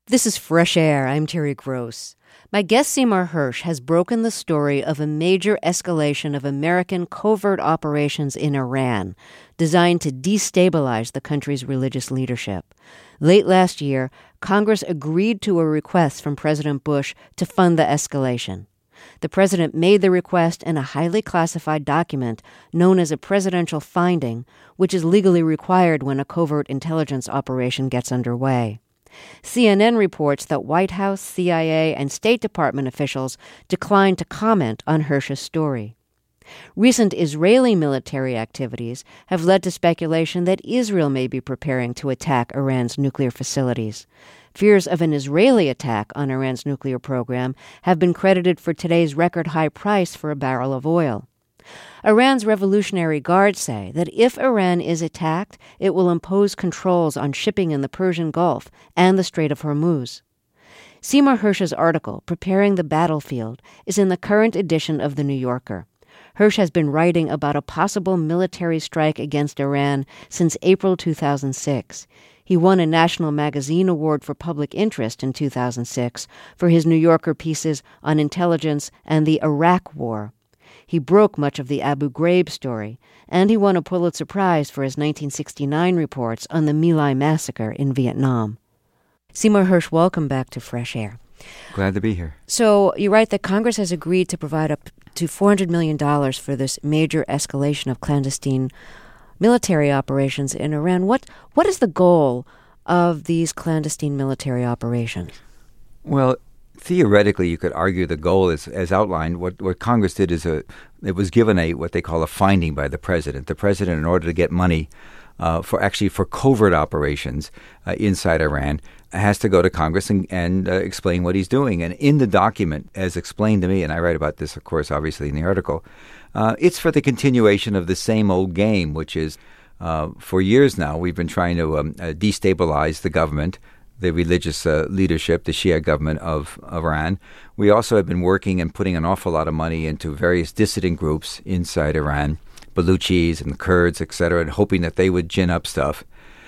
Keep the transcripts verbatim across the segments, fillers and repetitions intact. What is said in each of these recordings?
This is Fresh Air. I'm Terry Gross. My guest Seymour Hersh has broken the story of a major escalation of American covert operations in Iran, designed to destabilize the country's religious leadership. Late last year, Congress agreed to a request from President Bush to fund the escalation. The president made the request in a highly classified document known as a presidential finding, which is legally required when a covert intelligence operation gets underway. C N N reports that White House, C I A, and State Department officials declined to comment on Hersh's story. Recent Israeli military activities have led to speculation that Israel may be preparing to attack Iran's nuclear facilities. Fears of an Israeli attack on Iran's nuclear program have been credited for today's record-high price for a barrel of oil. Iran's Revolutionary Guard say that if Iran is attacked, it will impose controls on shipping in the Persian Gulf and the Strait of Hormuz. Seymour Hersh's article, Preparing the Battlefield, is in the current edition of The New Yorker. Hersh has been writing about a possible military strike against Iran since April two thousand six. He won a National Magazine Award for Public Interest in two thousand six for his New Yorker pieces on intelligence and the Iraq War. He broke much of the Abu Ghraib story, and he won a Pulitzer Prize for his nineteen sixty-nine reports on the My Lai massacre in Vietnam. Seymour Hersh, welcome back to Fresh Air. Glad to be here. So you write that Congress has agreed to provide up to four hundred million dollars for this major escalation of clandestine military operations in Iran. What What is the goal of these clandestine military operations? Well, theoretically, you could argue the goal is, as outlined, what, what Congress did is a, it was given a what they call a finding by the president. The president, in order to get money uh, for actually for covert operations uh, inside Iran, has to go to Congress and, and uh, explain what he's doing. And in the document, as explained to me, and I write about this, of course, obviously in the article, uh, it's for the continuation of the same old game, which is uh, for years now we've been trying to um, uh, destabilize the government, the religious uh, leadership, the Shia government of, of Iran. We also have been working and putting an awful lot of money into various dissident groups inside Iran, Baluchis and Kurds, et cetera, and hoping that they would gin up stuff.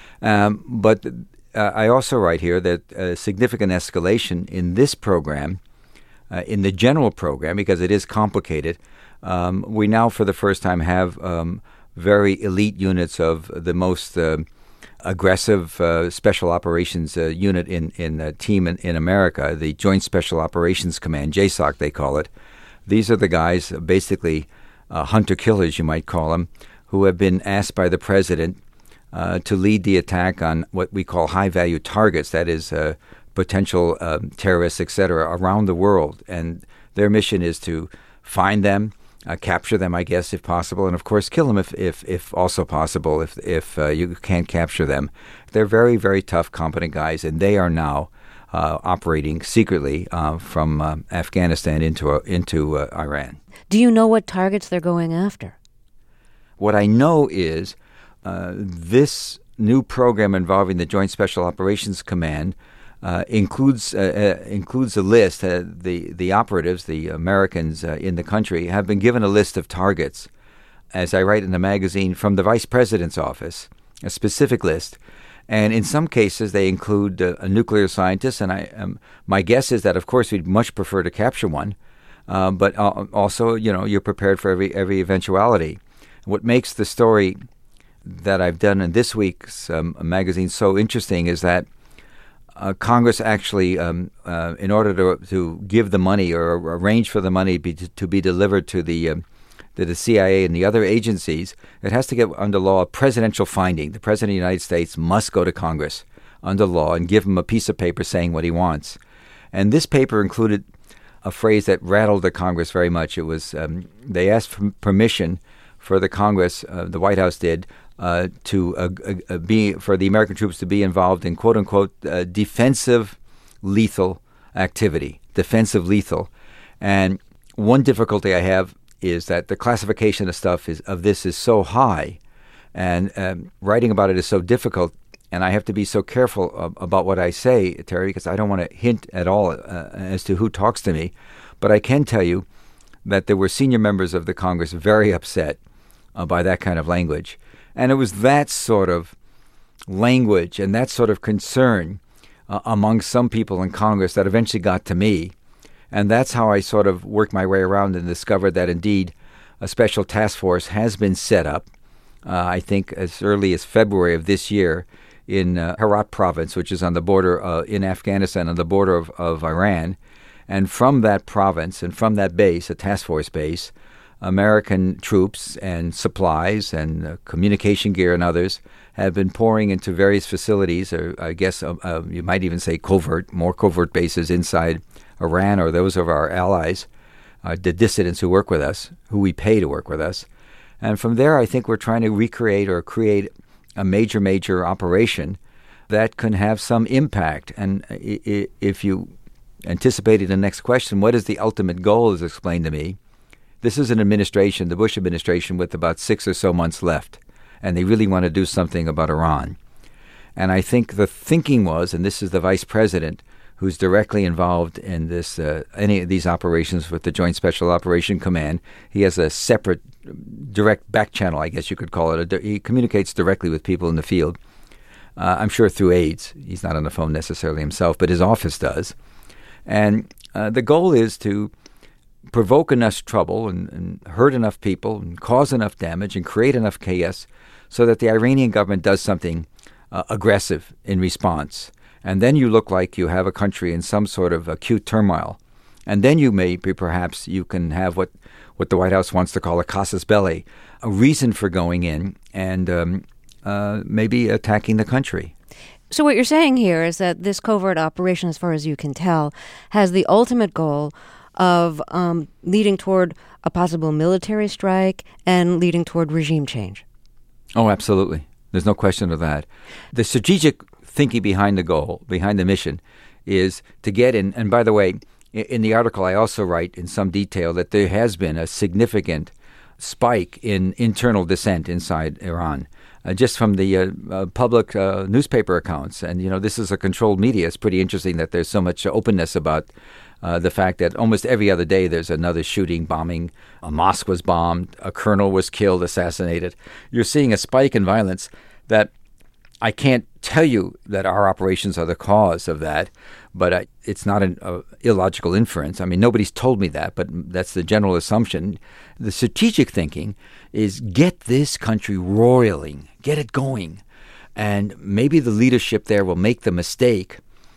Um, but uh, I also write here that a significant escalation in this program, uh, in the general program, because it is complicated, um, we now for the first time have um, very elite units of the most uh, aggressive uh, special operations uh, unit in in a team in, in America, the Joint Special Operations Command, J SOC they call it. These are the guys, basically uh, hunter-killers, you might call them, who have been asked by the president uh, to lead the attack on what we call high-value targets, that is, uh, potential uh, terrorists, et cetera, around the world. And their mission is to find them, Uh, capture them, I guess, if possible, and of course kill them if, if, if also possible, if if uh, you can't capture them. They're very, very tough, competent guys, and they are now uh, operating secretly uh, from uh, Afghanistan into uh, into uh, Iran. Do you know what targets they're going after? What I know is uh, this new program involving the Joint Special Operations Command Uh, includes uh, uh, includes a list. Uh, the the operatives, the Americans uh, in the country, have been given a list of targets, as I write in the magazine, from the Vice President's office, a specific list. And in some cases, they include uh, a nuclear scientist. And I, um, my guess is that, of course, we'd much prefer to capture one, uh, but uh, also, you know, you're prepared for every every eventuality. What makes the story that I've done in this week's um, magazine so interesting is that Uh, Congress actually, um, uh, in order to to give the money or arrange for the money be, to, to be delivered to the um, to the C I A and the other agencies, it has to get under law a presidential finding. The President of the United States must go to Congress under law and give him a piece of paper saying what he wants. And this paper included a phrase that rattled the Congress very much. It was um, they asked for permission for the Congress, uh, the White House did, Uh, to uh, uh, be for the American troops to be involved in quote unquote uh, defensive lethal activity, defensive lethal. And one difficulty I have is that the classification of stuff is of this is so high, and um, writing about it is so difficult. And I have to be so careful uh, about what I say, Terry, because I don't want to hint at all uh, as to who talks to me. But I can tell you that there were senior members of the Congress very upset uh, by that kind of language. And it was that sort of language and that sort of concern uh, among some people in Congress that eventually got to me. And that's how I sort of worked my way around and discovered that indeed a special task force has been set up, uh, I think as early as February of this year, in uh, Herat province, which is on the border uh, in Afghanistan, on the border of, of Iran. And from that province and from that base, a task force base, American troops and supplies and uh, communication gear and others have been pouring into various facilities, or I guess uh, uh, you might even say covert, more covert bases inside Iran or those of our allies, uh, the dissidents who work with us, who we pay to work with us. And from there, I think we're trying to recreate or create a major, major operation that can have some impact. And if you anticipated the next question, what is the ultimate goal, is explained to me. This is an administration, the Bush administration, with about six or so months left, and they really want to do something about Iran. And I think the thinking was, and this is the vice president who's directly involved in this, uh, any of these operations with the Joint Special Operation Command. He has a separate direct back channel, I guess you could call it. He communicates directly with people in the field. Uh, I'm sure through aides. He's not on the phone necessarily himself, but his office does. And uh, the goal is to provoke enough trouble and, and hurt enough people and cause enough damage and create enough chaos so that the Iranian government does something uh, aggressive in response. And then you look like you have a country in some sort of acute turmoil. And then you may be, perhaps you can have what, what the White House wants to call a casus belli, a reason for going in and um, uh, maybe attacking the country. So what you're saying here is that this covert operation, as far as you can tell, has the ultimate goal of um, leading toward a possible military strike and leading toward regime change. Oh, absolutely. There's no question of that. The strategic thinking behind the goal, behind the mission, is to get in. And by the way, in the article, I also write in some detail that there has been a significant spike in internal dissent inside Iran, uh, just from the uh, uh, public uh, newspaper accounts. And, you know, this is a controlled media. It's pretty interesting that there's so much openness about uh, the fact that almost every other day there's another shooting, bombing. A mosque was bombed. A colonel was killed, assassinated. You're seeing a spike in violence that I can't tell you that our operations are the cause of that, but I, it's not an uh, illogical inference. I mean, nobody's told me that, but that's the general assumption. The strategic thinking is get this country roiling, get it going. And maybe the leadership there will make the mistake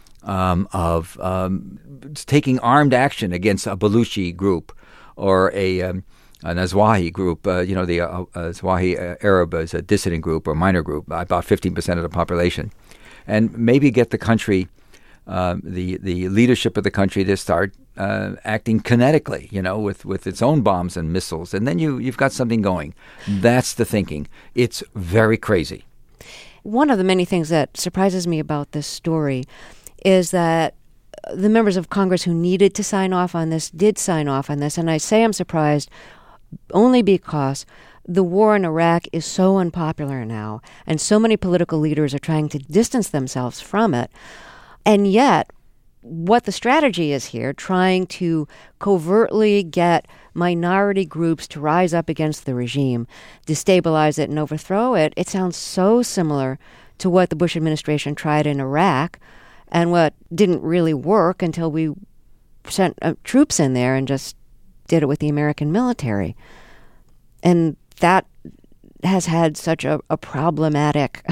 um, of um, taking armed action against a Baluchi group or a um, an Azwahi group. Uh, you know, the uh, Azwahi Arab is a dissident group or minor group, about fifteen percent of the population. And maybe get the country, uh, the the leadership of the country to start uh, acting kinetically, you know, with, with its own bombs and missiles. And then you, you've got something going. That's the thinking. It's very crazy. One of the many things that surprises me about this story is that the members of Congress who needed to sign off on this did sign off on this. And I say I'm surprised only because the war in Iraq is so unpopular now, and so many political leaders are trying to distance themselves from it. And yet, what the strategy is here, trying to covertly get minority groups to rise up against the regime, destabilize it and overthrow it, it sounds so similar to what the Bush administration tried in Iraq and what didn't really work until we sent uh, troops in there and just did it with the American military. And that has had such a, a problematic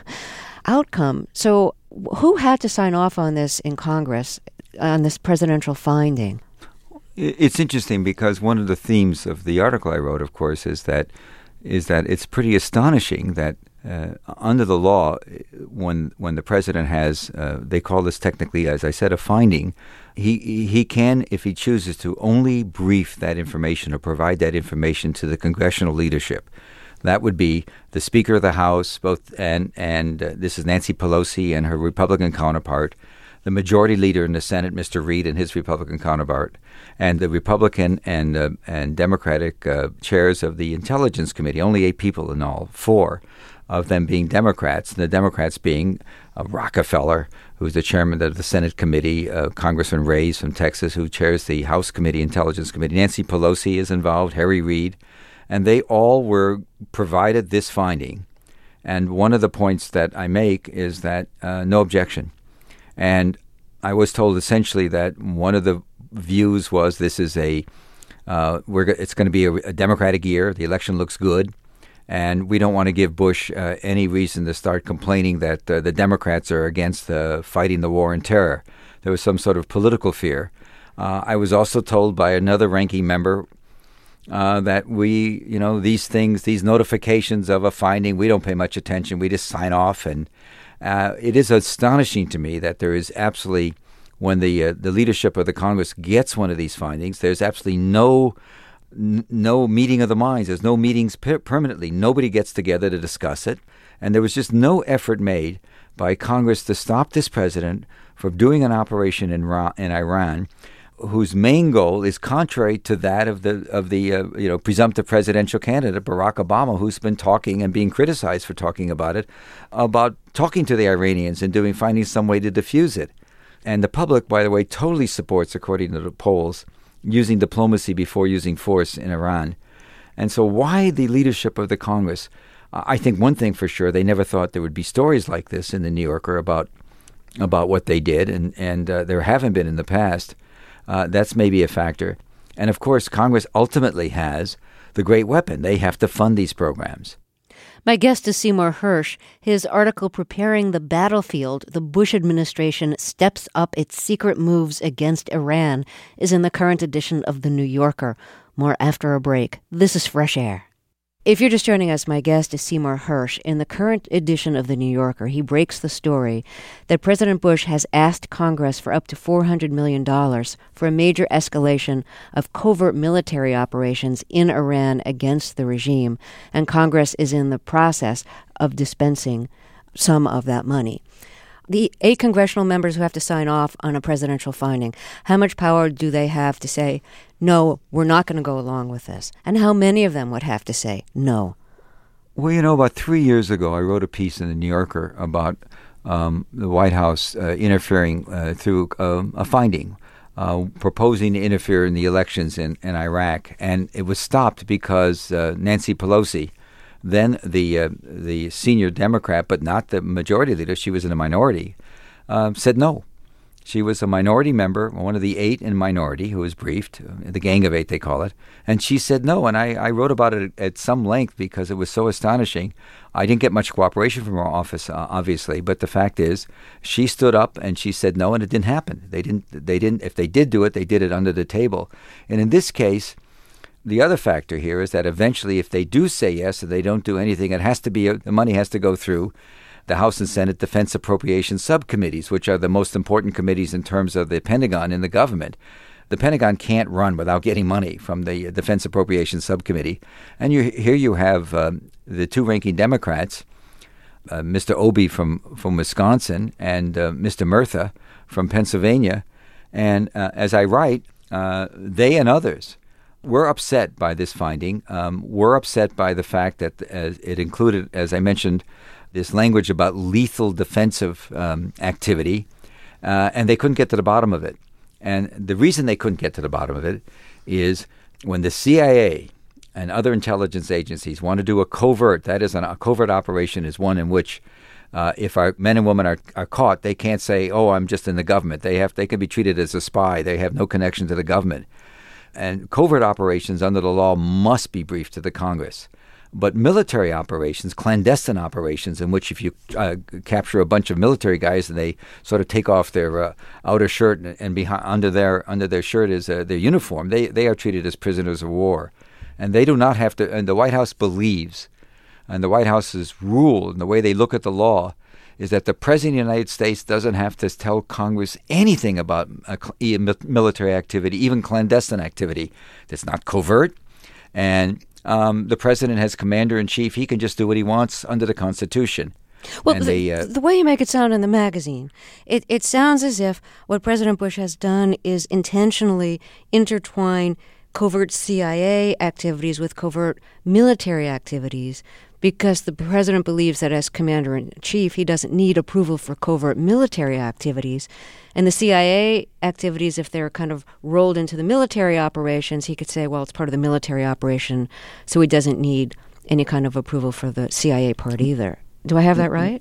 outcome. So who had to sign off on this in Congress, on this presidential finding? It's interesting because one of the themes of the article I wrote, of course, is that is that it's pretty astonishing that uh, under the law, when when the president has, uh, they call this technically, as I said, a finding, he he can, if he chooses to, only brief that information or provide that information to the congressional leadership. That would be the Speaker of the House, both and and uh, this is Nancy Pelosi and her Republican counterpart, the Majority Leader in the Senate, Mister Reid, and his Republican counterpart, and the Republican and uh, and Democratic uh, chairs of the Intelligence Committee. Only eight people in all, four of them being Democrats, and the Democrats being uh, Rockefeller, who's the chairman of the Senate Committee, uh, Congressman Reyes from Texas, who chairs the House Committee, Intelligence Committee. Nancy Pelosi is involved, Harry Reid. And they all were provided this finding. And one of the points that I make is that uh, no objection. And I was told essentially that one of the views was this is a, uh, we're, it's going to be a, a Democratic year. The election looks good. And we don't want to give Bush uh, any reason to start complaining that uh, the Democrats are against uh, fighting the war on terror. There was some sort of political fear. Uh, I was also told by another ranking member uh, that we, you know, these things, these notifications of a finding, we don't pay much attention. We just sign off. And uh, it is astonishing to me that there is absolutely, when the uh, the leadership of the Congress gets one of these findings, there's absolutely no no meeting of the minds. There's no meetings per- permanently. Nobody gets together to discuss it. And there was just no effort made by Congress to stop this president from doing an operation in, Ra- in Iran whose main goal is contrary to that of the of the uh, you know presumptive presidential candidate Barack Obama, who's been talking and being criticized for talking about it, about talking to the Iranians and doing finding some way to defuse it. And the public, by the way, totally supports, according to the polls, using diplomacy before using force in Iran. And so why the leadership of the Congress? I think one thing for sure, they never thought there would be stories like this in the New Yorker about about what they did, and, and uh, there haven't been in the past. Uh, that's maybe a factor. And of course, Congress ultimately has the great weapon. They have to fund these programs. My guest is Seymour Hersh. His article, Preparing the Battlefield, the Bush Administration Steps Up Its Secret Moves Against Iran, is in the current edition of The New Yorker. More after a break. This is Fresh Air. If you're just joining us, my guest is Seymour Hersh. In the current edition of The New Yorker, he breaks the story that President Bush has asked Congress for up to four hundred million dollars for a major escalation of covert military operations in Iran against the regime, and Congress is in the process of dispensing some of that money. The eight congressional members who have to sign off on a presidential finding, how much power do they have to say, no, we're not going to go along with this? And how many of them would have to say no? Well, you know, about three years ago, I wrote a piece in the New Yorker about um, the White House uh, interfering uh, through um, a finding, uh, proposing to interfere in the elections in, in Iraq. And it was stopped because uh, Nancy Pelosi, then the uh, the senior Democrat, but not the majority leader, she was in a minority, uh, said no. She was a minority member, one of the eight in minority who was briefed, the Gang of Eight they call it, and she said no. And I, I wrote about it at some length because it was so astonishing. I didn't get much cooperation from her office, uh, obviously, but the fact is, she stood up and she said no, and it didn't happen. They didn't. They didn't. If they did do it, they did it under the table. And in this case, the other factor here is that eventually, if they do say yes and they don't do anything, it has to be the money has to go through the House and Senate Defense Appropriations Subcommittees, which are the most important committees in terms of the Pentagon and the government. The Pentagon can't run without getting money from the Defense Appropriations Subcommittee. And you, here you have um, the two ranking Democrats, uh, Mister Obey from, from Wisconsin and uh, Mister Murtha from Pennsylvania. And uh, as I write, uh, they and others We're upset by this finding. Um, we're upset by the fact that uh, it included, as I mentioned, this language about lethal defensive um, activity, uh, and they couldn't get to the bottom of it. And the reason they couldn't get to the bottom of it is when the C I A and other intelligence agencies want to do a covert, that is, an, a covert operation is one in which uh, if our men and women are, are caught, they can't say, oh, I'm just in the government. They have they can be treated as a spy. They have no connection to the government. And covert operations under the law must be briefed to the Congress. But military operations, clandestine operations, in which if you uh, capture a bunch of military guys and they sort of take off their uh, outer shirt and, and behind, under their under their shirt is uh, their uniform, they they are treated as prisoners of war, and they do not have to. And the White House believes, and the White House's rule and the way they look at the law is that the President of the United States doesn't have to tell Congress anything about uh, military activity, even clandestine activity that's not covert. And um, the President has commander-in-chief. He can just do what he wants under the Constitution. Well, and the, they, uh, the way you make it sound in the magazine, it, it sounds as if what President Bush has done is intentionally intertwine covert C I A activities with covert military activities, because the president believes that as commander-in-chief, he doesn't need approval for covert military activities. And the C I A activities, if they're kind of rolled into the military operations, he could say, well, it's part of the military operation, so he doesn't need any kind of approval for the C I A part either. Do I have that right?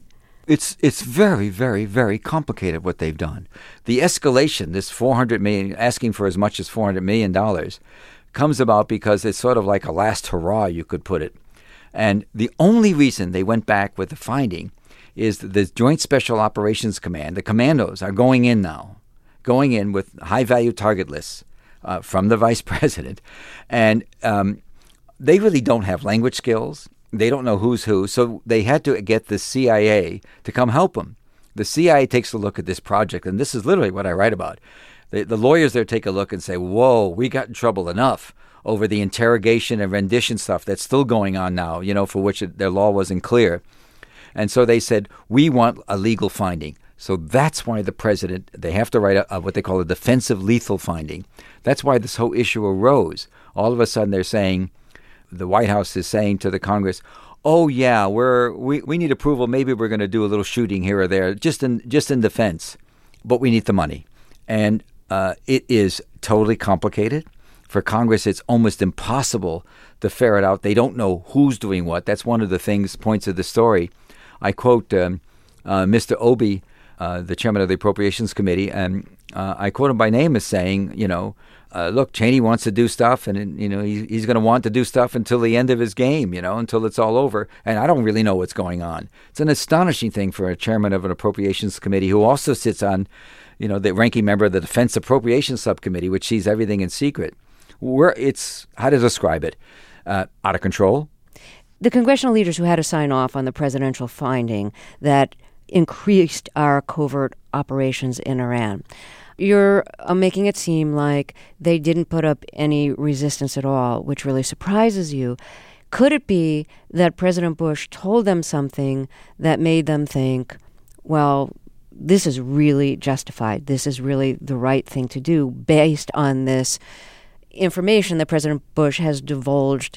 It's it's very, very, very complicated what they've done. The escalation, this four hundred million dollars, asking for as much as four hundred million dollars, comes about because it's sort of like a last hurrah, you could put it. And the only reason they went back with the finding is that the Joint Special Operations Command, the commandos, are going in now, going in with high-value target lists uh, from the vice president. And um, they really don't have language skills. They don't know who's who, so they had to get the C I A to come help them. The C I A takes a look at this project, and this is literally what I write about. The, the lawyers there take a look and say, whoa, we got in trouble enough over the interrogation and rendition stuff that's still going on now, you know, for which it, their law wasn't clear. And so they said, we want a legal finding. So that's why the president, they have to write a, a, what they call a defensive lethal finding. That's why this whole issue arose. All of a sudden they're saying, the White House is saying to the Congress, oh, yeah, we're we, we need approval. Maybe we're going to do a little shooting here or there, just in just in defense. But we need the money. And uh, it is totally complicated. For Congress, it's almost impossible to ferret out. They don't know who's doing what. That's one of the things, points of the story. I quote um, uh, Mister Obey, uh, the chairman of the Appropriations Committee, and uh, I quote him by name as saying, you know, Uh, look, Cheney wants to do stuff, and you know he, he's going to want to do stuff until the end of his game, you know, until it's all over. And I don't really know what's going on. It's an astonishing thing for a chairman of an appropriations committee who also sits on, you know, the ranking member of the Defense Appropriations Subcommittee, which sees everything in secret. Where it's how to describe it, uh, out of control. The congressional leaders who had to sign off on the presidential finding that increased our covert operations in Iran. You're uh, making it seem like they didn't put up any resistance at all, which really surprises you. Could it be that President Bush told them something that made them think, well, this is really justified. This is really the right thing to do based on this information that President Bush has divulged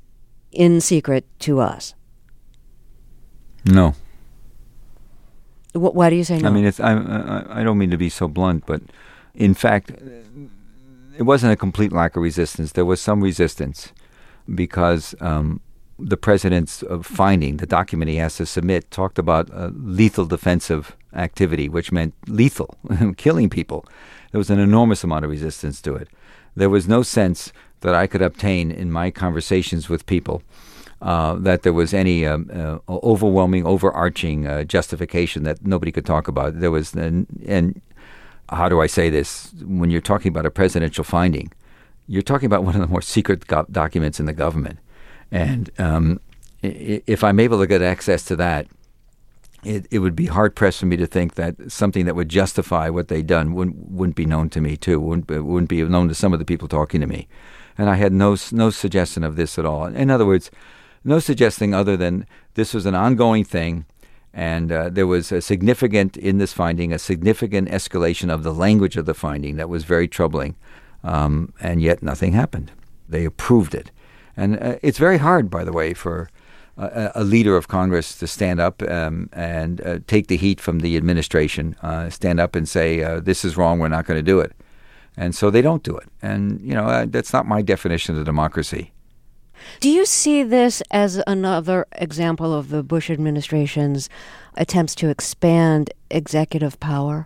in secret to us? No. Why do you say no? I mean, it's, I, I I don't mean to be so blunt, but in fact, it wasn't a complete lack of resistance. There was some resistance because um, the president's uh, finding, the document he has to submit, talked about uh, lethal defensive activity, which meant lethal, killing people. There was an enormous amount of resistance to it. There was no sense that I could obtain in my conversations with people Uh, that there was any um, uh, overwhelming, overarching uh, justification that nobody could talk about. There was, and, and how do I say this? When you're talking about a presidential finding, you're talking about one of the more secret go- documents in the government. And um, I- if I'm able to get access to that, it, it would be hard-pressed for me to think that something that would justify what they'd done wouldn't, wouldn't be known to me, too, wouldn't, wouldn't be known to some of the people talking to me. And I had no no suggestion of this at all. In other words, no suggesting other than this was an ongoing thing, and uh, there was a significant, in this finding, a significant escalation of the language of the finding that was very troubling, um, and yet nothing happened. They approved it. And uh, it's very hard, by the way, for a, a leader of Congress to stand up um, and uh, take the heat from the administration, uh, stand up and say, uh, this is wrong, we're not going to do it. And so they don't do it. And, you know, uh, that's not my definition of democracy. Do you see this as another example of the Bush administration's attempts to expand executive power?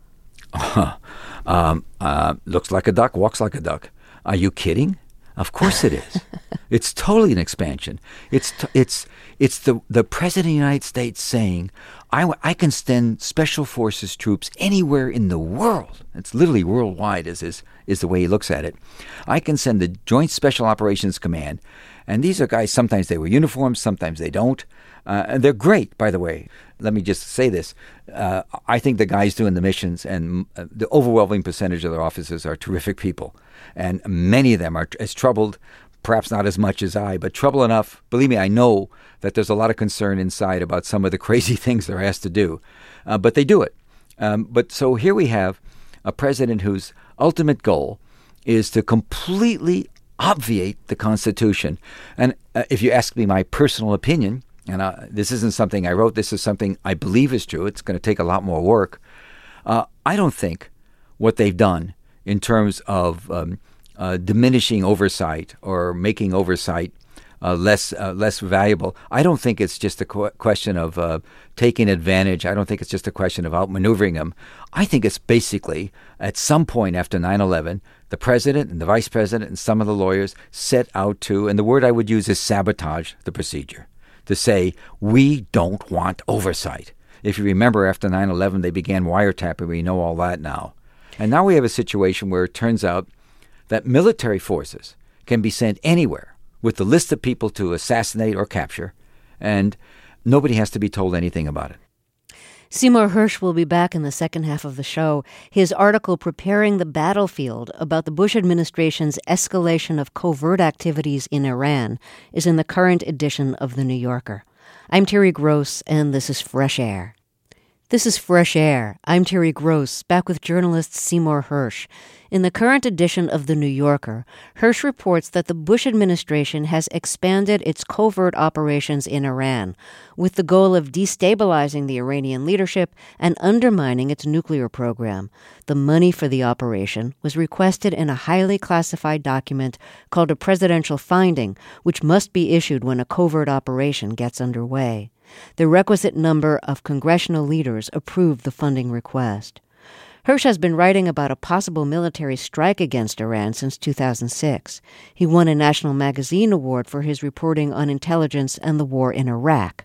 Uh, um, uh, looks like a duck, walks like a duck. Are you kidding? Of course it is. It's totally an expansion. It's t- it's it's the the president of the United States saying, I, w- I can send special forces troops anywhere in the world. It's literally worldwide is, is, is the way he looks at it. I can send the Joint Special Operations Command. And these are guys, sometimes they wear uniforms, sometimes they don't. Uh, and they're great, by the way. Let me just say this. Uh, I think the guys doing the missions and uh, the overwhelming percentage of their officers are terrific people. And many of them are t- as troubled, perhaps not as much as I, but trouble enough. Believe me, I know that there's a lot of concern inside about some of the crazy things they're asked to do. Uh, but they do it. Um, but so here we have a president whose ultimate goal is to completely obviate the Constitution. And uh, if you ask me my personal opinion, and uh, this isn't something I wrote, this is something I believe is true, it's going to take a lot more work, uh, I don't think what they've done in terms of um, uh, diminishing oversight or making oversight uh, less uh, less valuable. I don't think it's just a qu- question of uh, taking advantage. I don't think it's just a question of outmaneuvering them. I think it's basically, at some point after nine eleven, the president and the vice president and some of the lawyers set out to, and the word I would use is sabotage the procedure, to say, we don't want oversight. If you remember, after nine eleven, they began wiretapping. We know all that now. And now we have a situation where it turns out that military forces can be sent anywhere with the list of people to assassinate or capture, and nobody has to be told anything about it. Seymour Hersh will be back in the second half of the show. His article, Preparing the Battlefield, about the Bush administration's escalation of covert activities in Iran, is in the current edition of The New Yorker. I'm Terry Gross, and this is Fresh Air. This is Fresh Air. I'm Terry Gross, back with journalist Seymour Hersh. In the current edition of The New Yorker, Hersh reports that the Bush administration has expanded its covert operations in Iran with the goal of destabilizing the Iranian leadership and undermining its nuclear program. The money for the operation was requested in a highly classified document called a presidential finding, which must be issued when a covert operation gets underway. The requisite number of congressional leaders approved the funding request. Hersh has been writing about a possible military strike against Iran since two thousand six. He won a National Magazine Award for his reporting on intelligence and the war in Iraq.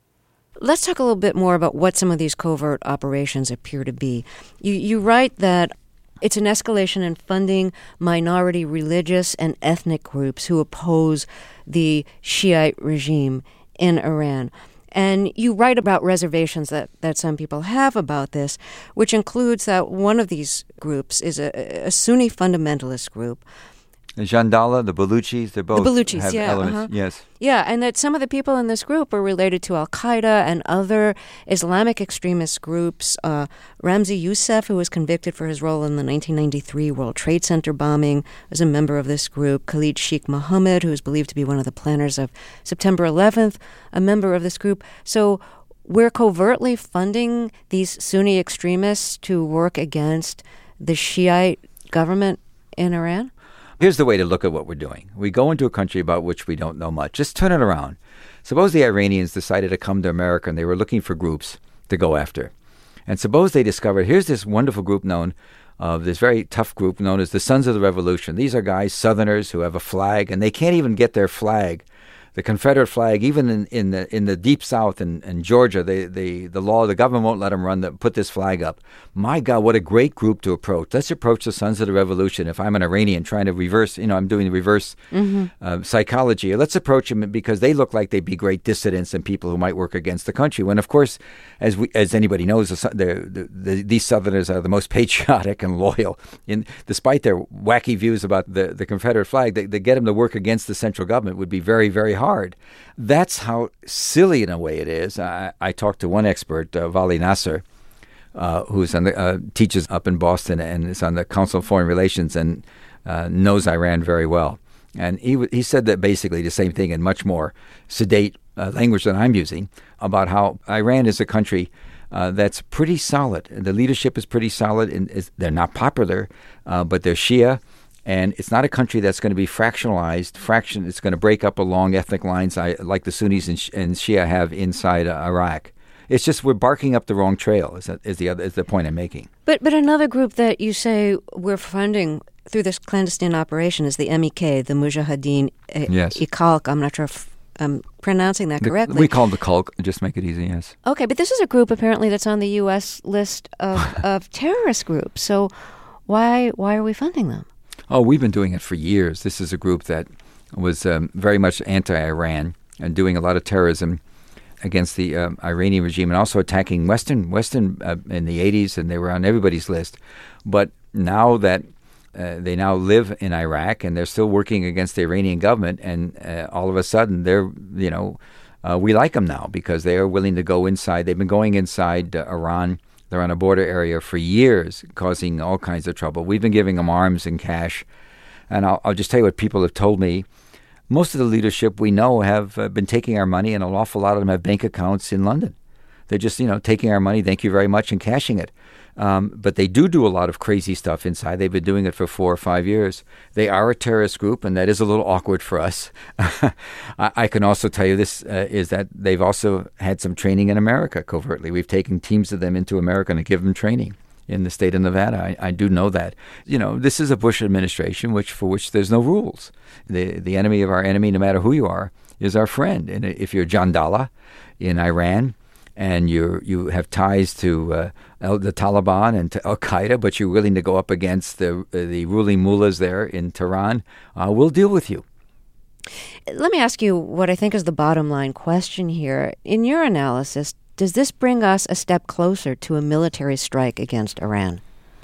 Let's talk a little bit more about what some of these covert operations appear to be. You, you write that it's an escalation in funding minority religious and ethnic groups who oppose the Shiite regime in Iran. And you write about reservations that, that some people have about this, which includes that one of these groups is a, a Sunni fundamentalist group. The Jandala, the Baluchis, they're both the Baluchis, have yeah, elements. uh-huh. Yes. Yeah, and that some of the people in this group are related to Al-Qaeda and other Islamic extremist groups. Uh, Ramzi Youssef, who was convicted for his role in the nineteen ninety-three World Trade Center bombing, is a member of this group. Khalid Sheikh Mohammed, who is believed to be one of the planners of September eleventh, a member of this group. So we're covertly funding these Sunni extremists to work against the Shiite government in Iran? Here's the way to look at what we're doing. We go into a country about which we don't know much. Just turn it around. Suppose the Iranians decided to come to America and they were looking for groups to go after. And suppose they discovered, here's this wonderful group known, uh, this very tough group known as the Sons of the Revolution. These are guys, Southerners, who have a flag, and they can't even get their flag, the Confederate flag, even in, in the in the deep South in, in Georgia, they, they, the law, the government won't let them run, the, put this flag up. My God, what a great group to approach. Let's approach the Sons of the Revolution. If I'm an Iranian trying to reverse, you know, I'm doing the reverse mm-hmm. uh, psychology. Let's approach them because they look like they'd be great dissidents and people who might work against the country. When, of course, as we, as anybody knows, the, the, the, these Southerners are the most patriotic and loyal. In, despite their wacky views about the, the Confederate flag, they, they get them to work against the central government would be very, very hard. Hard. That's how silly in a way it is. I, I talked to one expert, uh, Vali Nasser, uh, who's on the, uh, teaches up in Boston and is on the Council of Foreign Relations and uh, knows Iran very well. And he w- he said that basically the same thing in much more sedate uh, language than I'm using about how Iran is a country uh, that's pretty solid. The leadership is pretty solid. And is, they're not popular, uh, but they're Shia. And it's not a country that's going to be fractionalized. Fraction, it's going to break up along ethnic lines like the Sunnis and, and Shia have inside uh, Iraq. It's just we're barking up the wrong trail. Is, that, is the other is the point I'm making? But but another group that you say we're funding through this clandestine operation is the M E K, the Mujahideen uh, yes. Ikhalq. I'm not sure if I'm pronouncing that the, correctly. We call them the Khalq, just make it easy. Yes. Okay, but this is a group apparently that's on the U S list of, of terrorist groups. So why why are we funding them? Oh, we've been doing it for years. This is a group that was um, very much anti-Iran and doing a lot of terrorism against the um, Iranian regime and also attacking Western Western uh, in the eighties, and they were on everybody's list. But now that uh, they now live in Iraq and they're still working against the Iranian government, and uh, all of a sudden they're, you know, uh, we like them now because they are willing to go inside. They've been going inside uh, Iran. They're on a border area for years, causing all kinds of trouble. We've been giving them arms and cash. And I'll, I'll just tell you what people have told me. Most of the leadership we know have uh, been taking our money, and an awful lot of them have bank accounts in London. They're just, you know, taking our money, thank you very much, and cashing it. Um, but they do do a lot of crazy stuff inside. They've been doing it for four or five years. They are a terrorist group, and that is a little awkward for us. I, I can also tell you this, uh, is that they've also had some training in America covertly. We've taken teams of them into America to give them training in the state of Nevada. I, I do know that. You know, this is a Bush administration which for which there's no rules. The, the enemy of our enemy, no matter who you are, is our friend. And if you're Jandala in Iran, and you you have ties to uh, El, the Taliban and to Al-Qaeda, but you're willing to go up against the uh, the ruling mullahs there in Tehran, uh, we'll deal with you. Let me ask you what I think is the bottom line question here. In your analysis, does this bring us a step closer to a military strike against Iran?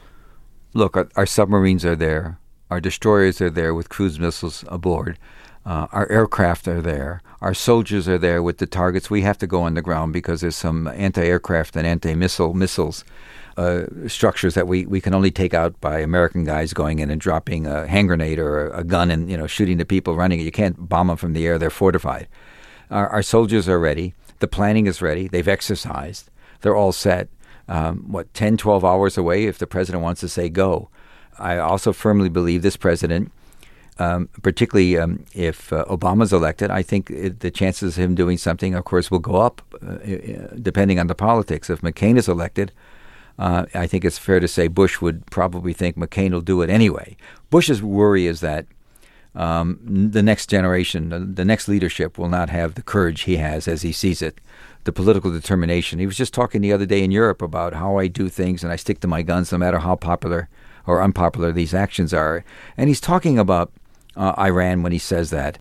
Look, our, our submarines are there. Our destroyers are there with cruise missiles aboard. Uh, our aircraft are there. Our soldiers are there with the targets. We have to go on the ground because there's some anti-aircraft and anti-missile missiles uh, structures that we, we can only take out by American guys going in and dropping a hand grenade or a, a gun and, you know, shooting the people running it. You can't bomb them from the air. They're fortified. Our, our soldiers are ready. The planning is ready. They've exercised. They're all set. Um, what, ten, twelve hours away if the president wants to say go. I also firmly believe this president, Um, particularly um, if uh, Obama's elected, I think it, the chances of him doing something, of course, will go up uh, depending on the politics. If McCain is elected, uh, I think it's fair to say Bush would probably think McCain will do it anyway. Bush's worry is that um, the next generation, the, the next leadership will not have the courage he has as he sees it, the political determination. He was just talking the other day in Europe about how I do things and I stick to my guns no matter how popular or unpopular these actions are. And he's talking about Uh, Iran when he says that.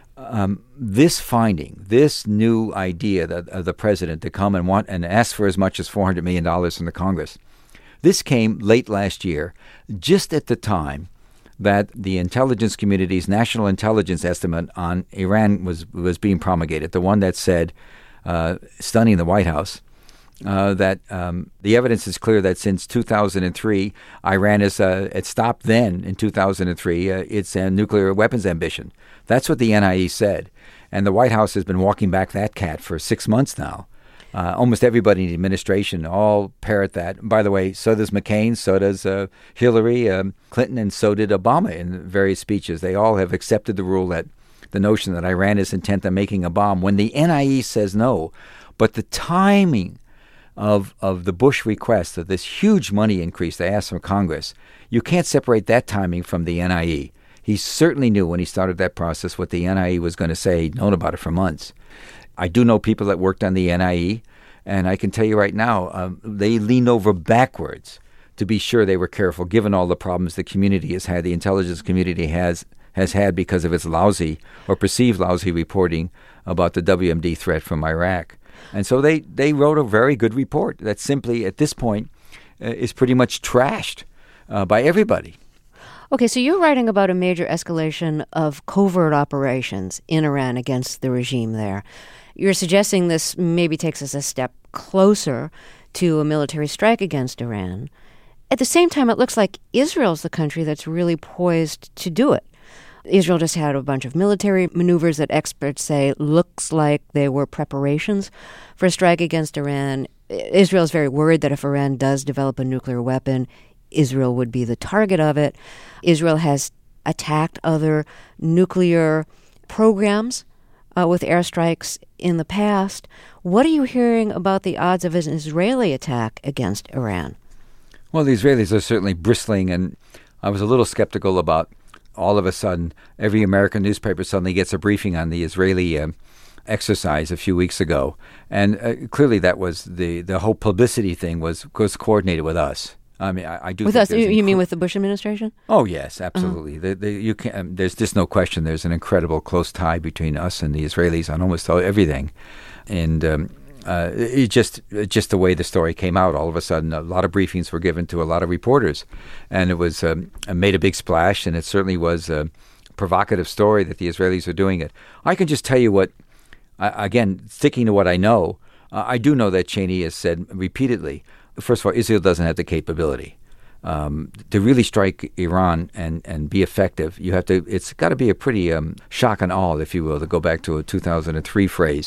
Um, this finding, this new idea that of the president to come and want and ask for as much as four hundred million dollars from the Congress, this came late last year, just at the time that the intelligence community's national intelligence estimate on Iran was, was being promulgated, the one that said, uh, stunning the White House, Uh, that um, the evidence is clear that since two thousand three, Iran has uh, it stopped then in two thousand three uh, its uh, nuclear weapons ambition. That's what the N I E said. And the White House has been walking back that cat for six months now. Uh, almost everybody in the administration all parrot that. By the way, so does McCain, so does uh, Hillary um, Clinton, and so did Obama in various speeches. They all have accepted the rule that the notion that Iran is intent on making a bomb when the N I E says no. But the timing of of the Bush request, of this huge money increase they asked from Congress, you can't separate that timing from the N I E. He certainly knew when he started that process what the N I E was going to say. He'd known about it for months. I do know people that worked on the N I E, and I can tell you right now, um, they leaned over backwards to be sure they were careful, given all the problems the community has had, the intelligence community has has had because of its lousy or perceived lousy reporting about the W M D threat from Iraq. And so they, they wrote a very good report that simply, at this point, uh, is pretty much trashed uh, by everybody. Okay, so you're writing about a major escalation of covert operations in Iran against the regime there. You're suggesting this maybe takes us a step closer to a military strike against Iran. At the same time, it looks like Israel's the country that's really poised to do it. Israel just had a bunch of military maneuvers that experts say looks like they were preparations for a strike against Iran. Israel is very worried that if Iran does develop a nuclear weapon, Israel would be the target of it. Israel has attacked other nuclear programs uh, with airstrikes in the past. What are you hearing about the odds of an Israeli attack against Iran? Well, the Israelis are certainly bristling, and I was a little skeptical about all of a sudden, every American newspaper suddenly gets a briefing on the Israeli uh, exercise a few weeks ago. And uh, clearly that was the, the whole publicity thing was, was coordinated with us. I mean, I, I do with think us. You, inc- you mean with the Bush administration? Oh, yes, absolutely. Uh-huh. The, the, you can, um, there's just no question there's an incredible close tie between us and the Israelis on almost all, everything. And um, uh, it just just the way the story came out, all of a sudden, a lot of briefings were given to a lot of reporters. And it was um, it made a big splash, and it certainly was a provocative story that the Israelis are doing it. I can just tell you what, uh, again, sticking to what I know, uh, I do know that Cheney has said repeatedly, first of all, Israel doesn't have the capability. Um, to really strike Iran and, and be effective, you have to. It's got to be a pretty um, shock and awe, if you will, to go back to a two thousand three phrase.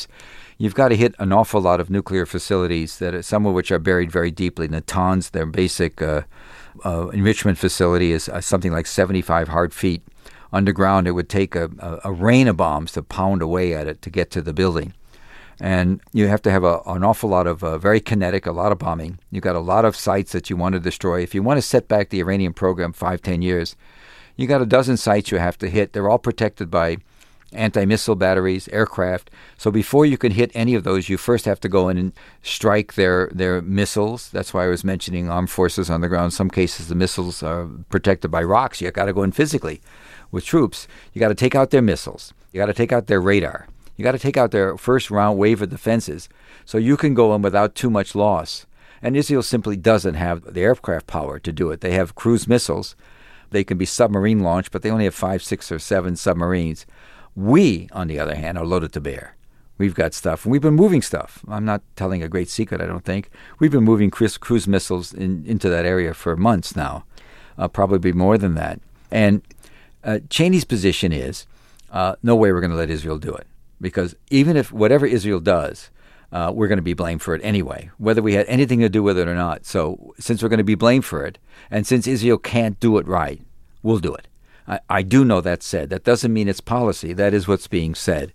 you've got to hit an awful lot of nuclear facilities, that are, some of which are buried very deeply. Natanz, their basic uh, uh, enrichment facility, is uh, something like seventy-five hard feet. Underground, it would take a, a, a rain of bombs to pound away at it to get to the building. And you have to have a, an awful lot of uh, very kinetic, a lot of bombing. You've got a lot of sites that you want to destroy. If you want to set back the Iranian program five, ten years, you got a dozen sites you have to hit. They're all protected by anti-missile batteries, aircraft. So before you can hit any of those, you first have to go in and strike their, their missiles. That's why I was mentioning armed forces on the ground. In some cases, the missiles are protected by rocks. You got to go in physically with troops. You got to take out their missiles. You got to take out their radar. You got to take out their first round wave of defenses so you can go in without too much loss. And Israel simply doesn't have the aircraft power to do it. They have cruise missiles. They can be submarine launched, but they only have five, six, or seven submarines. We, on the other hand, are loaded to bear. We've got stuff, and we've been moving stuff. I'm not telling a great secret, I don't think. We've been moving cruise, cruise missiles in, into that area for months now, uh, probably more than that. And uh, Cheney's position is, uh, no way we're going to let Israel do it. Because even if whatever Israel does, uh, we're going to be blamed for it anyway, whether we had anything to do with it or not. So since we're going to be blamed for it, and since Israel can't do it right, we'll do it. I, I do know that's said. That doesn't mean it's policy. That is what's being said.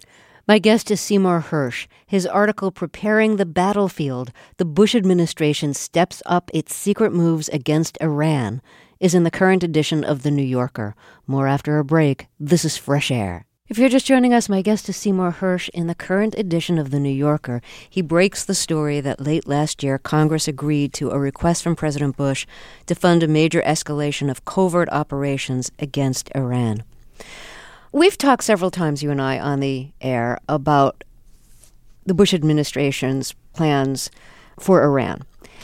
My guest is Seymour Hersh. His article, Preparing the Battlefield, The Bush Administration Steps Up Its Secret Moves Against Iran, is in the current edition of The New Yorker. More after a break. This is Fresh Air. If you're just joining us, my guest is Seymour Hersh. In the current edition of The New Yorker, he breaks the story that late last year, Congress agreed to a request from President Bush to fund a major escalation of covert operations against Iran. We've talked several times, you and I, on the air about the Bush administration's plans for Iran.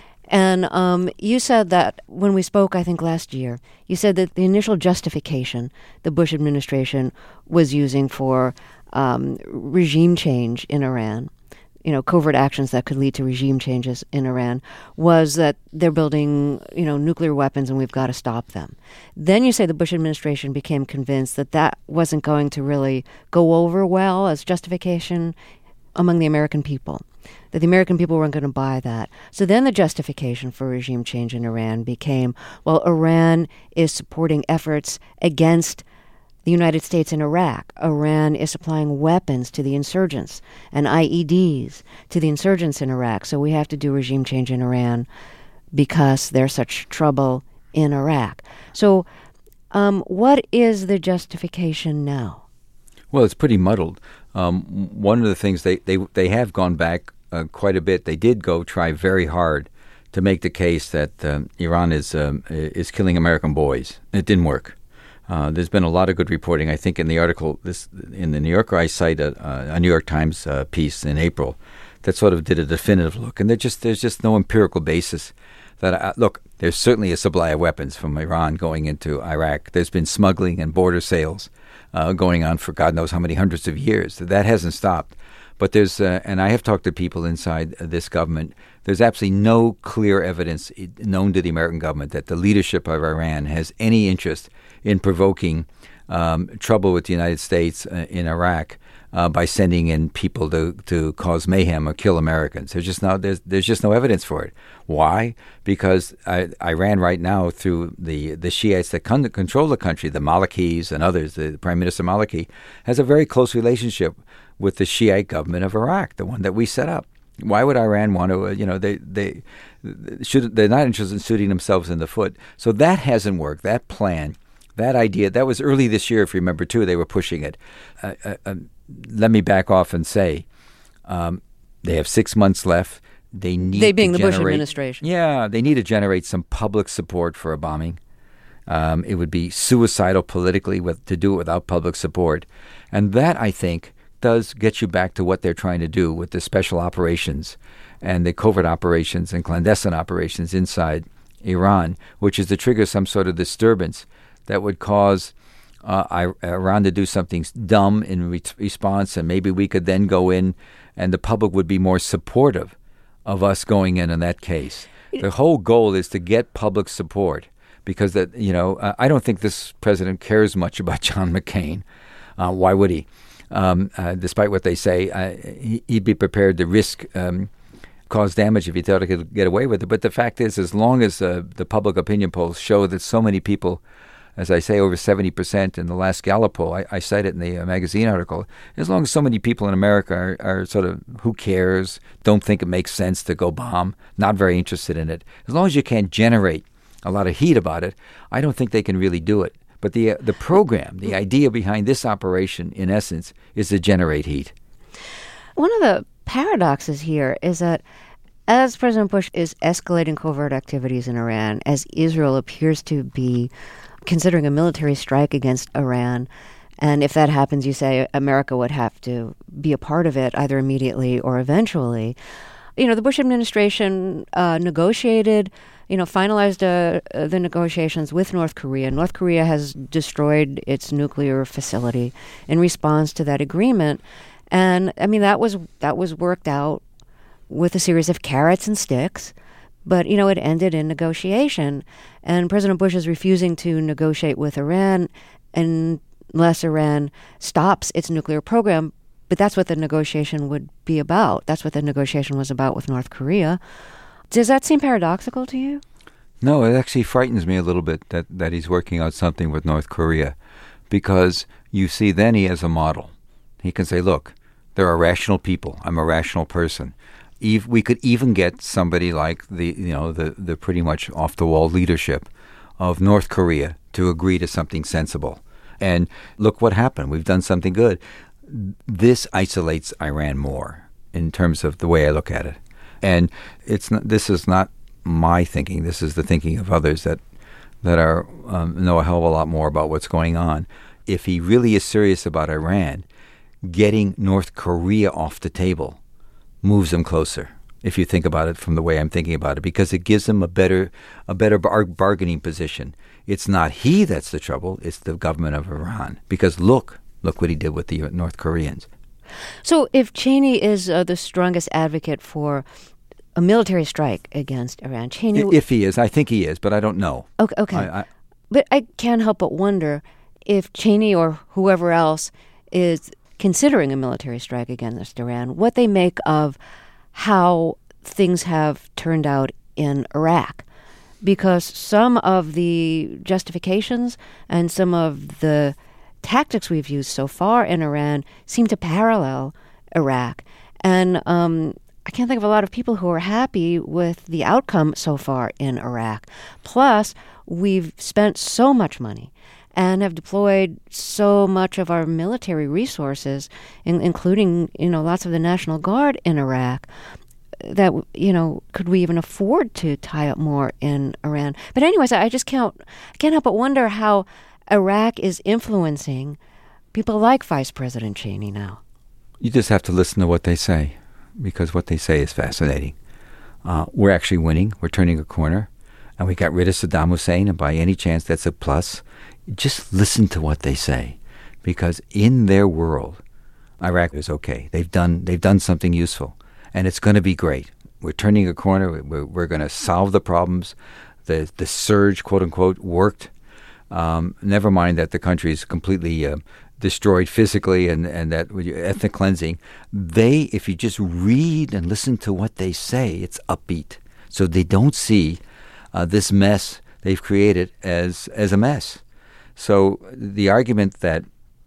And um, you said that when we spoke, I think last year, you said that the initial justification the Bush administration was using for um, regime change in Iran, you know, covert actions that could lead to regime changes in Iran, was that they're building, you know, nuclear weapons and we've got to stop them. Then you say the Bush administration became convinced that that wasn't going to really go over well as justification among the American people, that the American people weren't going to buy that. So then the justification for regime change in Iran became, well, Iran is supporting efforts against the United States in Iraq. Iran is supplying weapons to the insurgents and I E Ds to the insurgents in Iraq. So we have to do regime change in Iran because there's such trouble in Iraq. So um, what is the justification now? Well, it's pretty muddled. Um, one of the things they, they, they have gone back uh, quite a bit. They did go try very hard to make the case that um, Iran is um, is killing American boys. It didn't work. Uh, there's been a lot of good reporting. I think in the article this in the New Yorker, I cite a, a New York Times uh, piece in April that sort of did a definitive look, and there just there's just no empirical basis. That uh, look, there's certainly a supply of weapons from Iran going into Iraq. There's been smuggling and border sales uh, going on for God knows how many hundreds of years. That hasn't stopped. But there's, uh, and I have talked to people inside this government, there's absolutely no clear evidence known to the American government that the leadership of Iran has any interest in provoking um, trouble with the United States uh, in Iraq uh, by sending in people to, to cause mayhem or kill Americans. There's just no there's there's just no evidence for it. Why? Because I, Iran right now, through the the Shiites that con- control the country, the Malikis and others, the Prime Minister Maliki, has a very close relationship with the Shiite government of Iraq, the one that we set up. Why would Iran want to? Uh, you know, they they should they're not interested in shooting themselves in the foot. So that hasn't worked. That plan. That idea, that was early this year, if you remember, too, they were pushing it. Uh, uh, uh, let me back off and say um, they have six months left. They need They being to the generate, Bush administration. Yeah, they need to generate some public support for a bombing. Um, it would be suicidal politically with, to do it without public support. And that, I think, does get you back to what they're trying to do with the special operations and the covert operations and clandestine operations inside Iran, which is to trigger some sort of disturbance that would cause uh, Iran to do something dumb in re- response, and maybe we could then go in and the public would be more supportive of us going in in that case. The whole goal is to get public support because, that you know, uh, I don't think this president cares much about John McCain. Uh, why would he? um, uh, despite what they say, uh, he, he'd be prepared to risk um, cause damage if he thought he could get away with it. But the fact is, as long as uh, the public opinion polls show that so many people, as I say, over seventy percent in the last Gallup poll, I, I cite it in the uh, magazine article, as long as so many people in America are, are sort of, who cares, don't think it makes sense to go bomb, not very interested in it, as long as you can't generate a lot of heat about it, I don't think they can really do it. But the uh, the program, the idea behind this operation, in essence, is to generate heat. One of the paradoxes here is that as President Bush is escalating covert activities in Iran, as Israel appears to be considering a military strike against Iran, and if that happens, you say America would have to be a part of it either immediately or eventually. You know, the Bush administration uh, negotiated, you know, finalized uh, the negotiations with North Korea. North Korea has destroyed its nuclear facility in response to that agreement. And, I mean, that was that was worked out with a series of carrots and sticks. But, you know, it ended in negotiation. And President Bush is refusing to negotiate with Iran unless Iran stops its nuclear program. But that's what the negotiation would be about. That's what the negotiation was about with North Korea. Does that seem paradoxical to you? No, it actually frightens me a little bit that, that he's working out something with North Korea, because you see then he has a model. He can say, look, there are rational people. I'm a rational person. We could even get somebody like the, you know, the, the pretty much off-the-wall leadership of North Korea to agree to something sensible. And look what happened. We've done something good. This isolates Iran more in terms of the way I look at it. And it's not, this is not my thinking. This is the thinking of others that that are um, know a hell of a lot more about what's going on. If he really is serious about Iran, getting North Korea off the table moves him closer, if you think about it from the way I'm thinking about it, because it gives him a better a better bar- bargaining position. It's not he that's the trouble, it's the government of Iran. Because look, look what he did with the North Koreans. So if Cheney is uh, the strongest advocate for a military strike against Iran, Cheney... If, if he is, I think he is, but I don't know. Okay, okay. I, I, but I can't help but wonder if Cheney or whoever else is considering a military strike against Iran, what they make of how things have turned out in Iraq. Because some of the justifications and some of the tactics we've used so far in Iran seem to parallel Iraq. And um, I can't think of a lot of people who are happy with the outcome so far in Iraq. Plus, we've spent so much money and have deployed so much of our military resources, in, including, you know, lots of the National Guard in Iraq, that, you know, could we even afford to tie up more in Iran? But anyways, I just can't, I can't help but wonder how Iraq is influencing people like Vice President Cheney now. You just have to listen to what they say, because what they say is fascinating. Uh, we're actually winning. We're turning a corner. And we got rid of Saddam Hussein, and by any chance that's a plus. Just listen to what they say, because in their world, Iraq is okay. They've done they've done something useful, and it's going to be great. We're turning a corner. We're, we're going to solve the problems. The the surge, quote unquote, worked. Um, never mind that the country is completely uh, destroyed physically, and and that with your ethnic cleansing. They, if you just read and listen to what they say, it's upbeat. So they don't see uh, this mess they've created as as a mess. So the argument that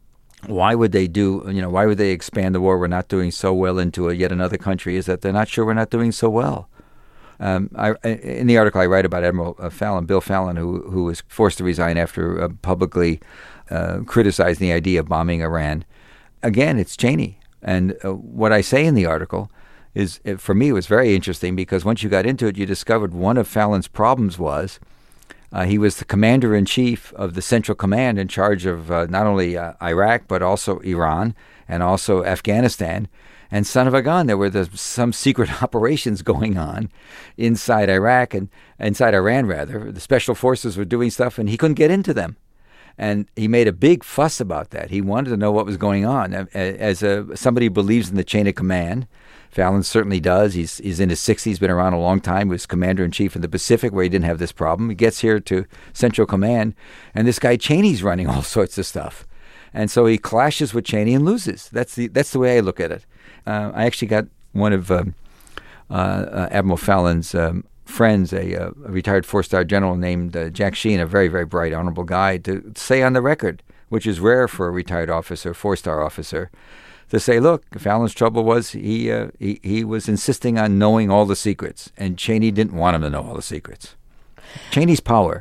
why would they do, you know, why would they expand the war? We're not doing so well into a, yet another country, is that they're not sure we're not doing so well. Um, I, in the article I write about Admiral Fallon, Bill Fallon, who who was forced to resign after uh, publicly uh, criticizing the idea of bombing Iran. Again, it's Cheney. And uh, what I say in the article is, uh, for me, it was very interesting, because once you got into it, you discovered one of Fallon's problems was Uh, he was the commander-in-chief of the Central Command in charge of uh, not only uh, Iraq, but also Iran and also Afghanistan. And son of a gun, there were the, some secret operations going on inside Iraq and inside Iran, rather. The special forces were doing stuff, and he couldn't get into them. And he made a big fuss about that. He wanted to know what was going on. As a, somebody who believes in the chain of command, Fallon certainly does. He's he's in his sixties, been around a long time. He was commander-in-chief in the Pacific, where he didn't have this problem. He gets here to Central Command, and this guy Cheney's running all sorts of stuff. And so he clashes with Cheney and loses. That's the that's the way I look at it. Uh, I actually got one of um, uh, uh, Admiral Fallon's um, friends, a, a retired four-star general named uh, Jack Sheen, a very, very bright, honorable guy, to say on the record, which is rare for a retired officer, four-star officer, to say, look, Fallon's trouble was he, uh, he he was insisting on knowing all the secrets, and Cheney didn't want him to know all the secrets. Cheney's power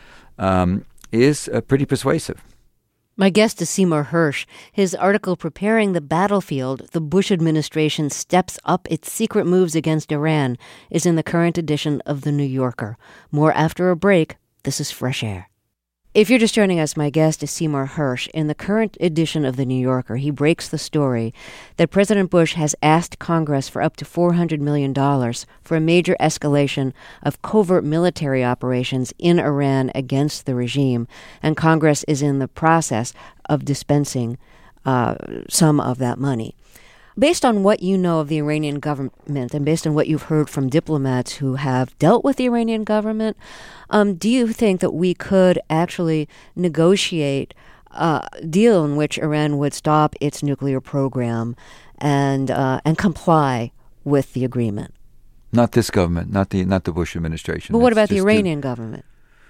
um, is uh, pretty persuasive. My guest is Seymour Hersh. His article, Preparing the Battlefield, The Bush Administration Steps Up Its Secret Moves Against Iran, is in the current edition of The New Yorker. More after a break. This is Fresh Air. If you're just joining us, my guest is Seymour Hersh. In the current edition of The New Yorker, he breaks the story that President Bush has asked Congress for up to four hundred million dollars for a major escalation of covert military operations in Iran against the regime, and Congress is in the process of dispensing uh, some of that money. Based on what you know of the Iranian government and based on what you've heard from diplomats who have dealt with the Iranian government, um, do you think that we could actually negotiate a deal in which Iran would stop its nuclear program and uh, and comply with the agreement? Not this government, not the not the Bush administration. But what It's about the just Iranian government?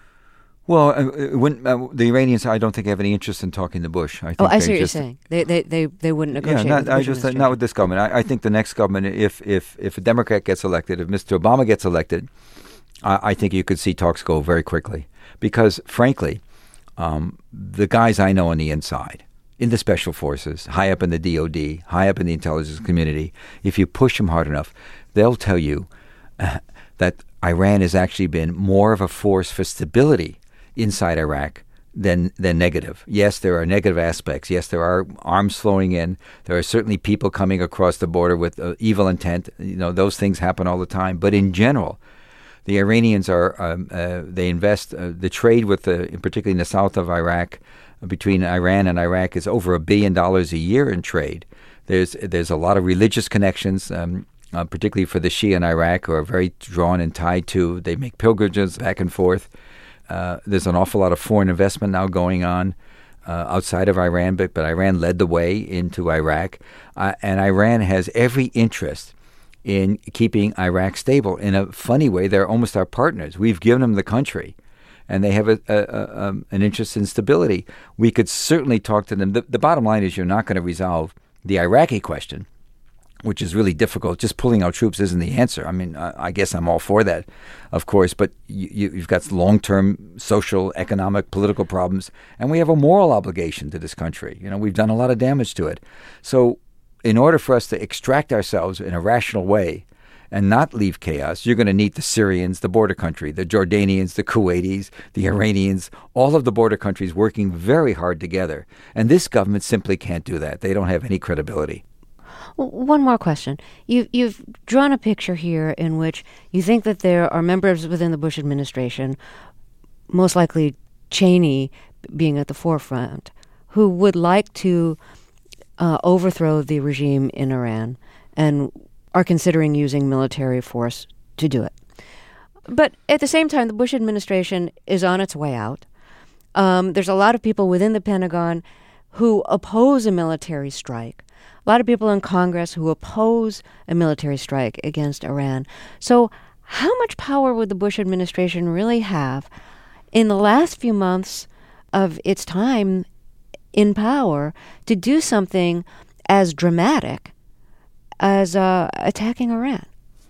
Well, uh, when, uh, the Iranians, I don't think have any interest in talking to Bush. I think Oh, I they see what just, you're saying. They they they, they wouldn't negotiate yeah, not, with the I Bush just, administration. not with this government. I, I think the next government, if if if a Democrat gets elected, if Mister Obama gets elected, I, I think you could see talks go very quickly. Because, frankly, um, the guys I know on the inside, in the special forces, high up in the D O D, high up in the intelligence community, if you push them hard enough, they'll tell you uh, that Iran has actually been more of a force for stability inside Iraq than than negative. Yes, there are negative aspects. Yes, there are arms flowing in. There are certainly people coming across the border with uh, evil intent. You know, those things happen all the time. But in general, the Iranians are um, uh, they invest uh, the trade with the, particularly in the south of Iraq, between Iran and Iraq is over a billion dollars a year in trade. There's there's a lot of religious connections. Um, Uh, particularly for the Shia in Iraq, who are very drawn and tied to. They make pilgrimages back and forth. Uh, there's an awful lot of foreign investment now going on uh, outside of Iran, but, but Iran led the way into Iraq. Uh, and Iran has every interest in keeping Iraq stable. In a funny way, they're almost our partners. We've given them the country, and they have a, a, a, um, an interest in stability. We could certainly talk to them. The, the bottom line is you're not going to resolve the Iraqi question, which is really difficult. Just pulling out troops isn't the answer. I mean, I, I guess I'm all for that, of course, but you, you've got long-term social, economic, political problems, and we have a moral obligation to this country. You know, we've done a lot of damage to it. So in order for us to extract ourselves in a rational way and not leave chaos, you're going to need the Syrians, the border country, the Jordanians, the Kuwaitis, the Iranians, all of the border countries working very hard together. And this government simply can't do that. They don't have any credibility. One more question. You, you've drawn a picture here in which you think that there are members within the Bush administration, most likely Cheney being at the forefront, who would like to uh, overthrow the regime in Iran and are considering using military force to do it. But at the same time, the Bush administration is on its way out. Um, there's a lot of people within the Pentagon who oppose a military strike. A lot of people in Congress who oppose a military strike against Iran. So how much power would the Bush administration really have in the last few months of its time in power to do something as dramatic as uh, attacking Iran?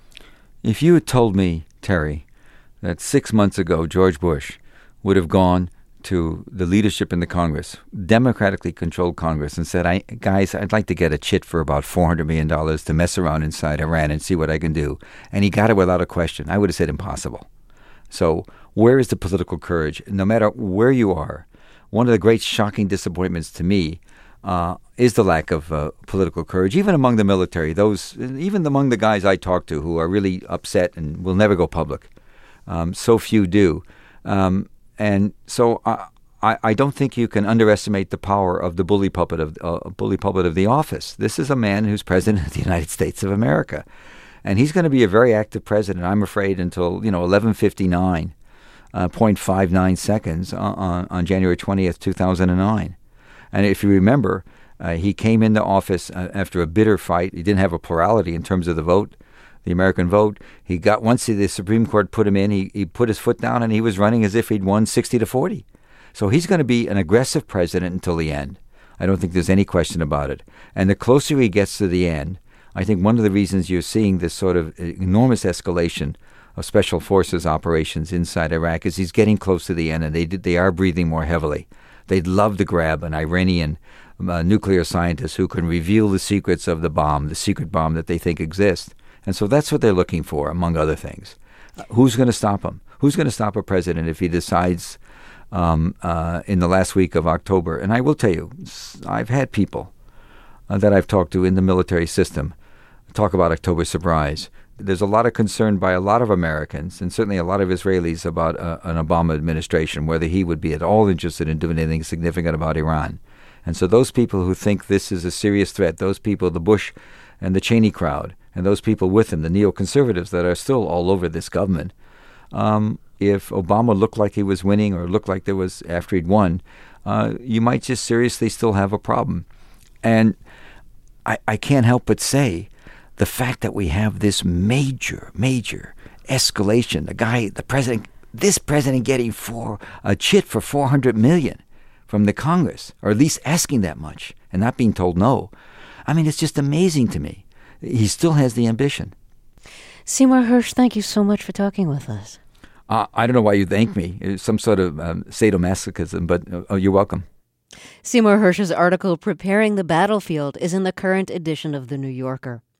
If you had told me, Terry, that six months ago George Bush would have gone to the leadership in the Congress, democratically controlled Congress, and said, "I guys, I'd like to get a chit for about four hundred million dollars to mess around inside Iran and see what I can do," and he got it without a question, I would have said impossible. So where is the political courage? No matter where you are, one of the great shocking disappointments to me uh, is the lack of uh, political courage, even among the military, those, even among the guys I talk to who are really upset and will never go public. Um, so few do. Um, And so I, I, I don't think you can underestimate the power of the bully puppet of uh, bully puppet of the office. This is a man who's president of the United States of America, and he's going to be a very active president, I'm afraid, until you know eleven fifty-nine point five nine seconds on, on January twentieth, two thousand nine. And if you remember, uh, he came into office uh, after a bitter fight. He didn't have a plurality in terms of the vote, the American vote. He got, once the Supreme Court put him in, he, he put his foot down and he was running as if he'd won sixty to forty. So he's going to be an aggressive president until the end. I don't think there's any question about it. And the closer he gets to the end, I think one of the reasons you're seeing this sort of enormous escalation of special forces operations inside Iraq is he's getting close to the end, and they they are breathing more heavily. They'd love to grab an Iranian uh, nuclear scientist who can reveal the secrets of the bomb, the secret bomb that they think exists. And so that's what they're looking for, among other things. Uh, who's going to stop him? Who's going to stop a president if he decides um, uh, in the last week of October? And I will tell you, I've had people uh, that I've talked to in the military system talk about October surprise. There's a lot of concern by a lot of Americans and certainly a lot of Israelis about uh, an Obama administration, whether he would be at all interested in doing anything significant about Iran. And so those people who think this is a serious threat, those people, the Bush and the Cheney crowd, and those people with him, the neoconservatives that are still all over this government, um, if Obama looked like he was winning or looked like there was, after he'd won, uh, you might just seriously still have a problem. And I, I can't help but say, the fact that we have this major, major escalation, the guy, the president, this president getting for a chit for four hundred million dollars from the Congress, or at least asking that much and not being told no. I mean, it's just amazing to me. He still has the ambition. Seymour Hersh, thank you so much for talking with us. Uh, I don't know why you thank me. It's some sort of um, sadomasochism, but uh, oh, you're welcome. Seymour Hersh's article, Preparing the Battlefield, is in the current edition of The New Yorker.